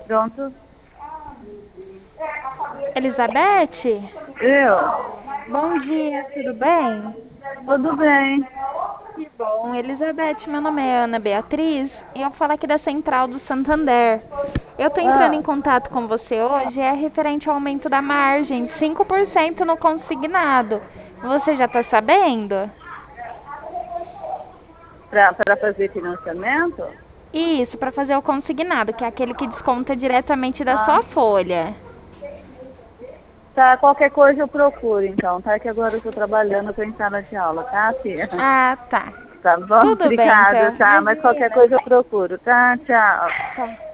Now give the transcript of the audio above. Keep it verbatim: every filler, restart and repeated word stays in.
Pronto. Elizabeth? Eu? Bom dia, tudo bem? Tudo bem. Que bom. Elizabeth, meu nome é Ana Beatriz e eu falo aqui da Central do Santander. Eu tô entrando em Ah, contato com você hoje, é referente ao aumento da margem de cinco por cento no consignado. Você já tá sabendo? para fazer financiamento? Isso, para fazer o consignado, que é aquele que desconta diretamente da Ah, sua folha. tá. Qualquer coisa eu procuro, então. Tá que agora eu tô trabalhando, eu tô em sala de aula, tá, filha? Ah, tá. Tá bom? Tudo bem, Obrigada, então. tá? Mas qualquer Imagina. coisa eu procuro, tá? Tchau. Tá.